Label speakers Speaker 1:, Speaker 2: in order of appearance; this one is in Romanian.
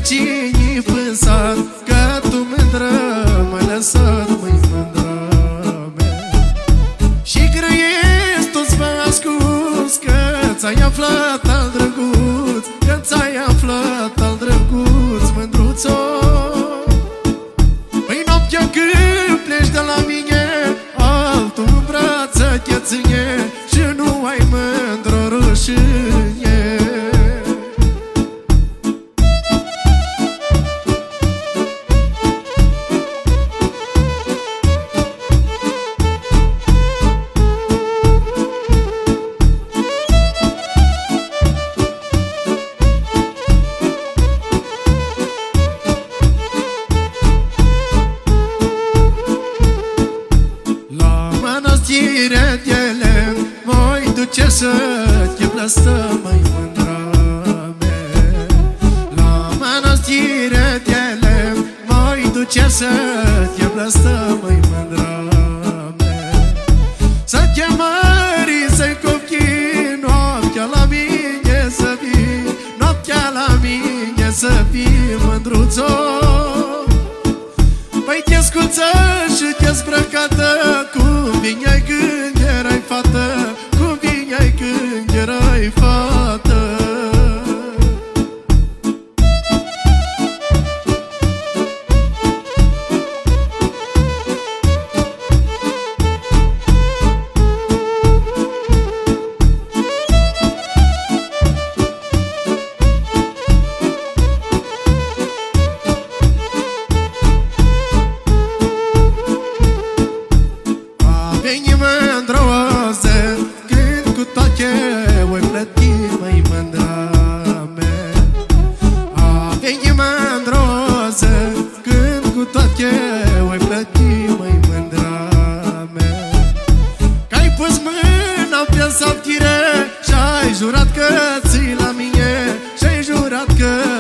Speaker 1: vecinii pânzat, că tu mândră m-ai lăsat, măi mândra mea. Și grăiesc toți vă ascuns, că ți-ai aflat al drăguț, că ți-ai aflat al drăguț, mândruțo. Păi noaptea când pleci de la mine, altul în brață te ține și nu ai mândră rușine. De lemn voi duce să te blăstăm, măi mândra mea. La mănăstire de lemn voi duce să te blăstăm, măi mândra mea. Să te mări, să-i copii, noaptea la mine să vii, noaptea la mine să vii, mândruțo. Păi te sculță și te zbrăcată, cum vineai când erai fată, cum vineai când erai fată. Veni mândră o zi, când cu toate voi plăti, măi mândra mea. A veni mândră o zi, când cu toate voi plăti, măi mândra mea. Că-ai pus mâna pe saltire și-ai jurat că ții la mine, și-ai jurat că